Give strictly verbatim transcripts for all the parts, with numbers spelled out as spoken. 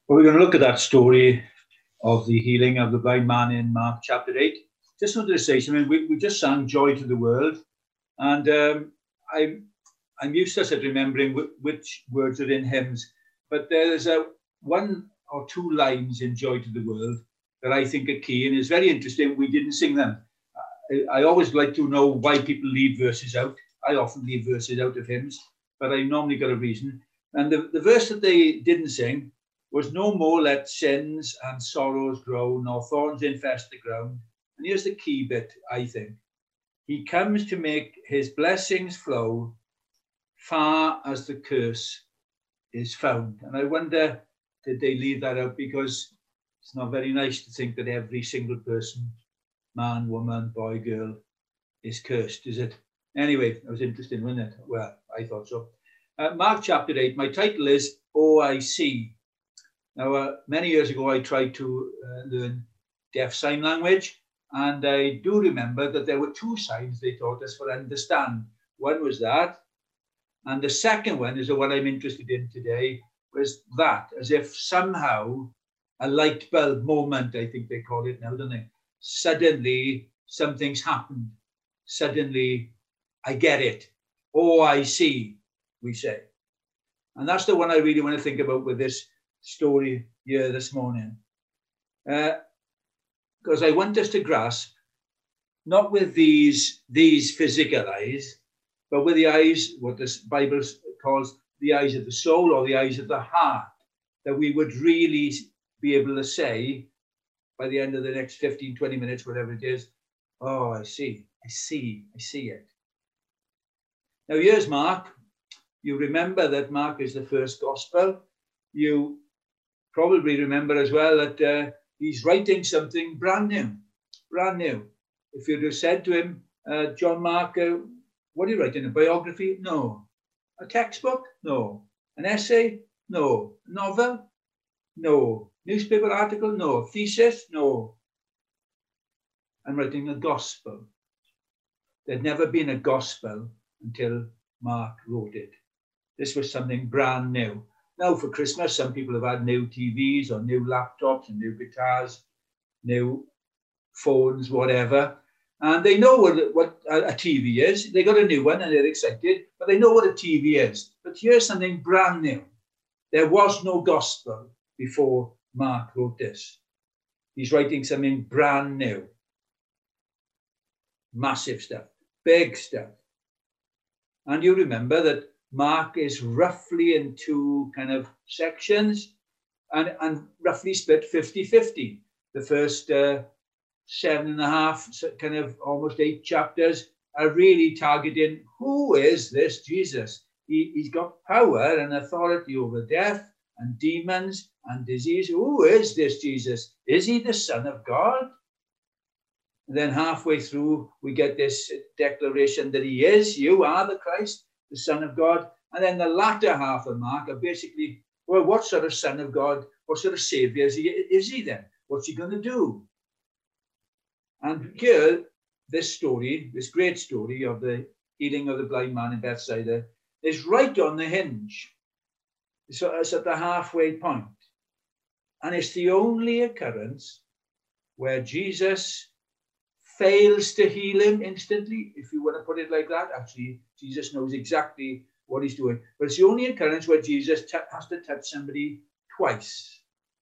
Well, we're going to look at that story of the healing of the blind man in Mark chapter eight. Just wanted to say something. We, we just sang Joy to the World. And um, I'm, I'm useless at remembering w- which words are in hymns. But there's a one or two lines in Joy to the World that I think are key. And it's very interesting. We didn't sing them. I, I always like to know why people leave verses out. I often leave verses out of hymns, but I normally got a reason. And the, the verse that they didn't sing was no more let sins and sorrows grow, nor thorns infest the ground. And here's the key bit, I think. He comes to make his blessings flow far as the curse is found. And I wonder, did they leave that out? Because it's not very nice to think that every single person, man, woman, boy, girl, is cursed, is it? Anyway, it was interesting, wasn't it? Well, I thought so. Uh, Mark chapter eight, my title is Oh, I See. Now, uh, many years ago, I tried to uh, learn deaf sign language, and I do remember that there were two signs they taught us for understand. One was that, and the second one is the one I'm interested in today, was that, as if somehow a light bulb moment, I think they call it now, don't they? Suddenly, something's happened. Suddenly, I get it. Oh, I see, we say. And that's the one I really want to think about with this story here this morning, because uh, I want us to grasp, not with these these physical eyes, but with the eyes, what the Bible calls the eyes of the soul or the eyes of the heart, that we would really be able to say by the end of the next fifteen, twenty minutes, whatever it is, oh, I see, I see, I see it. Now here's Mark. You remember that Mark is the first gospel. You probably remember as well that uh, he's writing something brand new, brand new. If you'd have said to him, uh, John Mark, uh, what are you writing, a biography? No. A textbook? No. An essay? No. A novel? No. Newspaper article? No. Thesis? No. I'm writing a gospel. There'd never been a gospel until Mark wrote it. This was something brand new. Now, for Christmas, some people have had new T Vs or new laptops and new guitars, new phones, whatever. And they know what, what a T V is. They got a new one and they're excited, but they know what a T V is. But here's something brand new. There was no gospel before Mark wrote this. He's writing something brand new. Massive stuff, big stuff. And you remember that Mark is roughly in two kind of sections and, and roughly split fifty fifty. The first uh, seven and a half, kind of almost eight chapters are really targeting who is this Jesus? He, he's got power and authority over death and demons and disease. Who is this Jesus? Is he the Son of God? And then halfway through, we get this declaration that he is, you are the Christ, the Son of God. And then the latter half of Mark are basically, well, what sort of Son of God, what sort of Savior is he, is he then? What's he going to do? And here, this story, this great story of the healing of the blind man in Bethsaida is right on the hinge. So it's at the halfway point. And it's the only occurrence where Jesus fails to heal him instantly, if you want to put it like that. Actually, Jesus knows exactly what he's doing. But it's the only occurrence where Jesus t- has to touch somebody twice.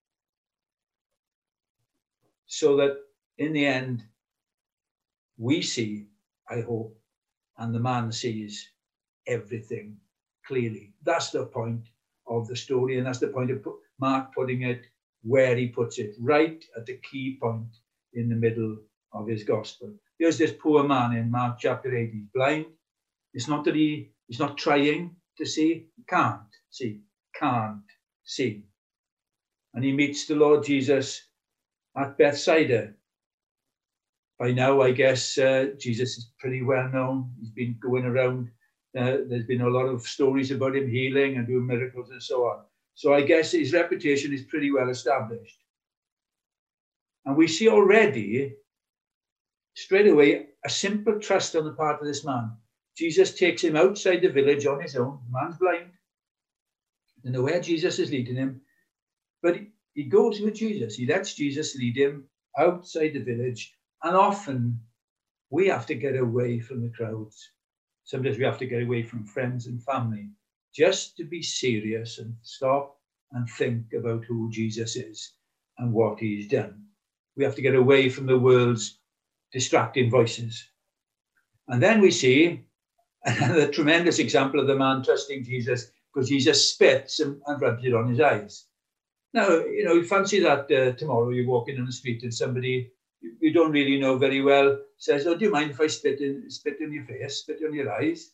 So that in the end, we see, I hope, and the man sees everything clearly. That's the point of the story, and that's the point of Mark putting it where he puts it, right at the key point in the middle of his gospel. Here's this poor man in Mark chapter eight. He's blind. It's not that he, he's not trying to see. He can't see. Can't see. And he meets the Lord Jesus at Bethsaida. By now, I guess uh, Jesus is pretty well known. He's been going around. Uh, there's been a lot of stories about him healing and doing miracles and so on. So I guess his reputation is pretty well established. And we see already, straight away, a simple trust on the part of this man. Jesus takes him outside the village on his own. The man's blind. Don't know where Jesus is leading him. But he goes with Jesus. He lets Jesus lead him outside the village. And often we have to get away from the crowds. Sometimes we have to get away from friends and family just to be serious and stop and think about who Jesus is and what he's done. We have to get away from the world's distracting voices. And then we see the tremendous example of the man trusting Jesus, because Jesus spits and, and rubs it on his eyes. Now, you know, you fancy that uh, tomorrow you're walking on the street and somebody you don't really know very well says, oh, do you mind if I spit in, spit in your face, spit on your eyes?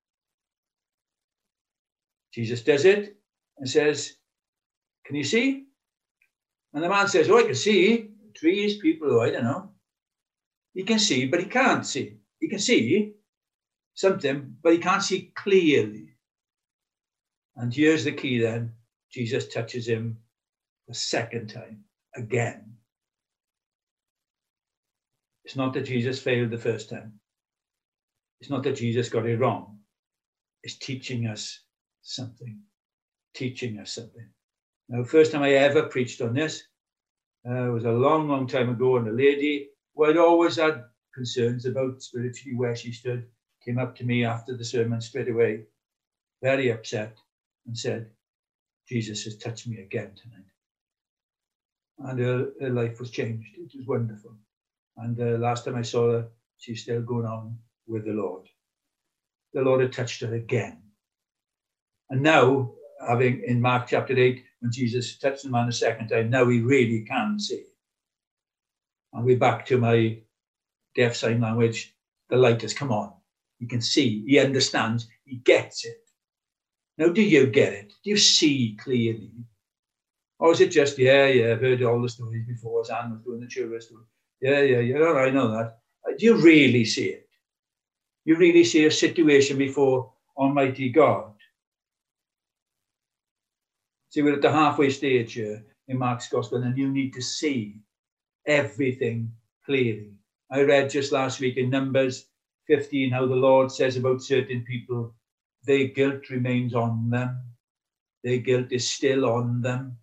Jesus does it and says, can you see? And the man says, oh, I can see. Trees, people, oh, I don't know. He can see, but he can't see. He can see something, but he can't see clearly. And here's the key then. Jesus touches him the second time, again. It's not that Jesus failed the first time. It's not that Jesus got it wrong. It's teaching us something. Teaching us something. Now, first time I ever preached on this uh, was a long, long time ago, and a lady who I'd always had concerns about spiritually where she stood came up to me after the sermon straight away, very upset, and said, Jesus has touched me again tonight. And her, her life was changed. It was wonderful. And uh, last time I saw her, she's still going on with the Lord. The Lord had touched her again. And now, having in Mark chapter eight, when Jesus touched the man a second time, now he really can see. And we're back to my deaf sign language. The light has come on. He can see, he understands, he gets it. Now, do you get it? Do you see clearly? Or is it just, yeah, yeah, I've heard all the stories before, as Anne was doing the children's story. Yeah, yeah, yeah, I know that. Do you really see it? You really see a situation before Almighty God? See, we're at the halfway stage here in Mark's Gospel, and you need to see everything clearly. I read just last week in Numbers fifteen how the Lord says about certain people, their guilt remains on them. Their guilt is still on them.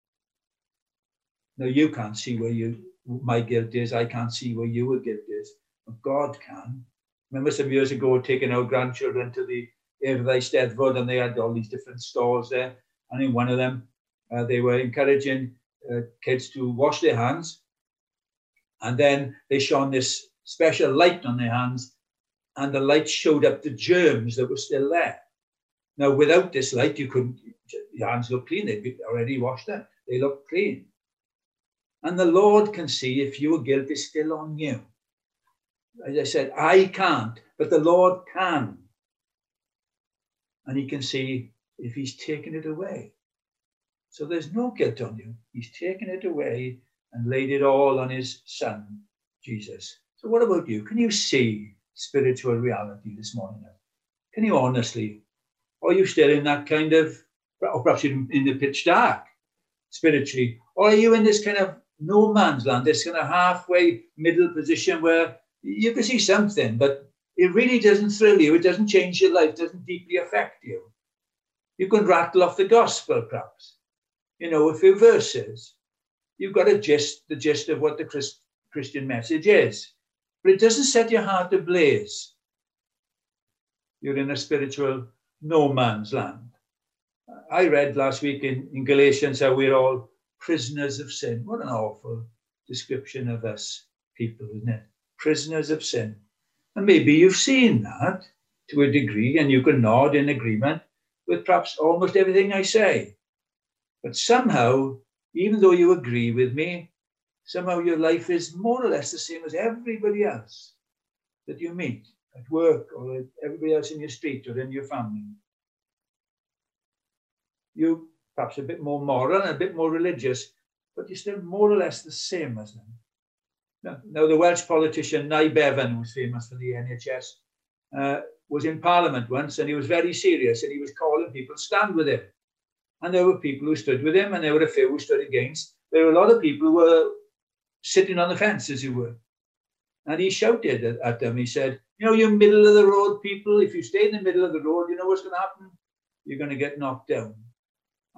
Now, you can't see where you, my guilt is. I can't see where your guilt is. But God can. Remember some years ago taking our grandchildren to the Eirddai Steddfod, and they had all these different stalls there. And in one of them, uh, they were encouraging uh, kids to wash their hands. And then they shone this special light on their hands, and the light showed up the germs that were still there. Now, without this light, you couldn't, your hands look clean. They'd be already washed them. They look clean. And the Lord can see if your guilt is still on you. As I said, I can't, but the Lord can. And he can see if he's taken it away. So there's no guilt on you. He's taken it away and laid it all on his son, Jesus. So what about you? Can you see spiritual reality this morning? Can you honestly? Or are you still in that kind of, or perhaps in, in the pitch dark spiritually? Or are you in this kind of no man's land, this kind of halfway middle position where you can see something, but it really doesn't thrill you. It doesn't change your life, doesn't deeply affect you. You can rattle off the gospel, perhaps, you know, a few verses. You've got a gist, the gist of what the Christ, Christian message is, but it doesn't set your heart ablaze. You're in a spiritual no man's land. I read last week in, in Galatians how we're all prisoners of sin. What an awful description of us people, isn't it? Prisoners of sin. And maybe you've seen that to a degree, and you can nod in agreement with perhaps almost everything I say. But somehow, even though you agree with me, somehow your life is more or less the same as everybody else that you meet at work, or everybody else in your street or in your family. You perhaps a bit more moral and a bit more religious, but you're still more or less the same as them. Now, now the Welsh politician Nye Bevan, who was famous for the N H S, uh, was in Parliament once, and he was very serious, and he was calling people to stand with him. And there were people who stood with him, and there were a few who stood against. There were a lot of people who were sitting on the fence, as you were. And he shouted at, at them. He said, you know, you middle of the road people, if you stay in the middle of the road, you know what's going to happen? You're going to get knocked down.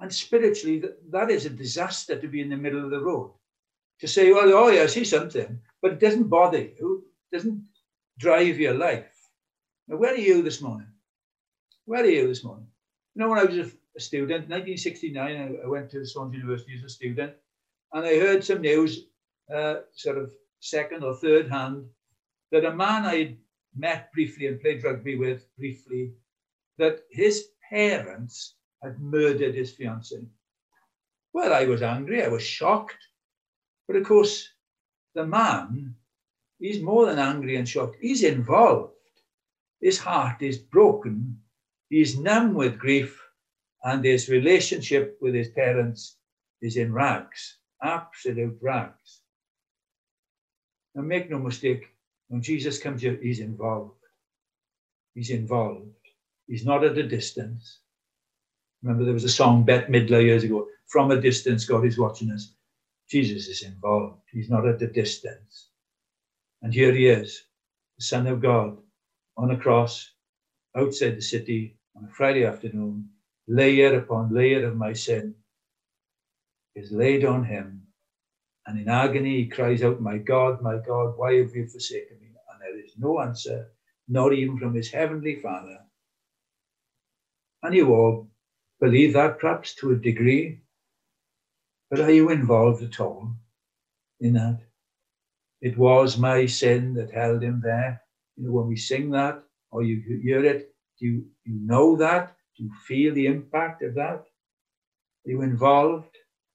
And spiritually, that, that is a disaster to be in the middle of the road. To say, well, oh yeah, I see something, but it doesn't bother you, it doesn't drive your life. Now, where are you this morning? Where are you this morning? You know, when I was a, a student, nineteen sixty-nine, I, I went to Swansea University as a student, and I heard some news, uh, sort of second or third hand, that a man I'd met briefly and played rugby with briefly, that his parents had murdered his fiancée. Well, I was angry, I was shocked. But of course, the man, he's more than angry and shocked. He's involved. His heart is broken. He's numb with grief, and his relationship with his parents is in rags, absolute rags. Now, make no mistake, when Jesus comes here, he's involved. He's involved. He's not at a distance. Remember, there was a song, Bette Midler, years ago, "From a Distance, God is Watching Us." Jesus is involved. He's not at a distance. And here he is, the Son of God, on a cross, outside the city, on a Friday afternoon. Layer upon layer of my sin is laid on him. And in agony, he cries out, "My God, my God, why have you forsaken me?" And there is no answer, not even from his heavenly Father. And you all believe that, perhaps to a degree. But are you involved at all in that? It was my sin that held him there. You know, when we sing that, or you hear it, do you, you know that? Do you feel the impact of that? Are you involved?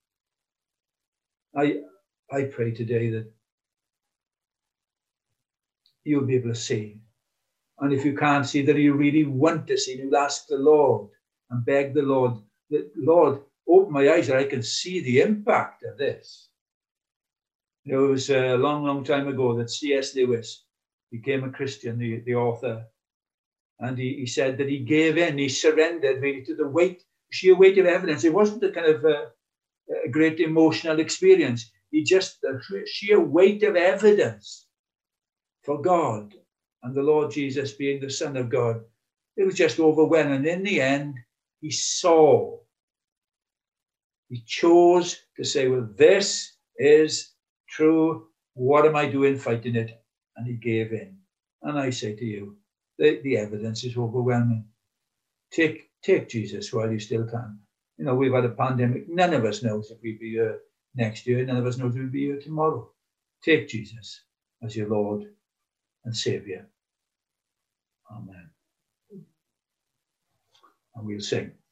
I, I pray today that you'll be able to see. And if you can't see, that you really want to see, you'll ask the Lord and beg the Lord, that, Lord, open my eyes that I can see the impact of this. You know, it was a long, long time ago that C S Lewis became a Christian, the, the author. And he, he said that he gave in, he surrendered really to the weight, sheer weight of evidence. It wasn't a kind of a, a great emotional experience. He just, the sheer weight of evidence for God and the Lord Jesus being the Son of God. It was just overwhelming. And in the end, he saw. He chose to say, well, this is true. What am I doing fighting it? And he gave in. And I say to you, the, the evidence is overwhelming. Take, take Jesus while you still can. You know, we've had a pandemic. None of us knows if we'll be here next year. None of us knows if we'll be here tomorrow. Take Jesus as your Lord and Savior. Amen. And we'll sing.